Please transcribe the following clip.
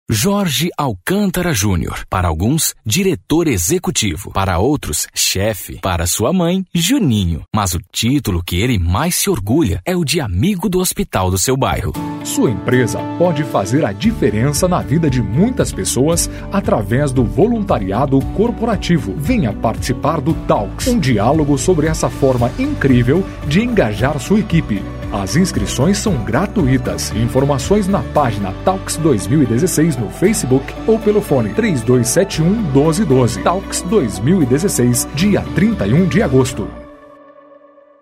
Jorge Alcântara Júnior. Para alguns, diretor executivo. Para outros, chefe. Para sua mãe, Juninho. Mas o título que ele mais se orgulha é o de amigo do hospital do seu bairro. Sua empresa pode fazer a diferença na vida de muitas pessoas através do voluntariado corporativo. Venha participar do Talks, um diálogo sobre essa forma incrível de engajar sua equipe. As inscrições são gratuitas. Informações na página Talks 2016 no Facebook ou pelo fone 3271 1212. Talks 2016, dia 31 de agosto.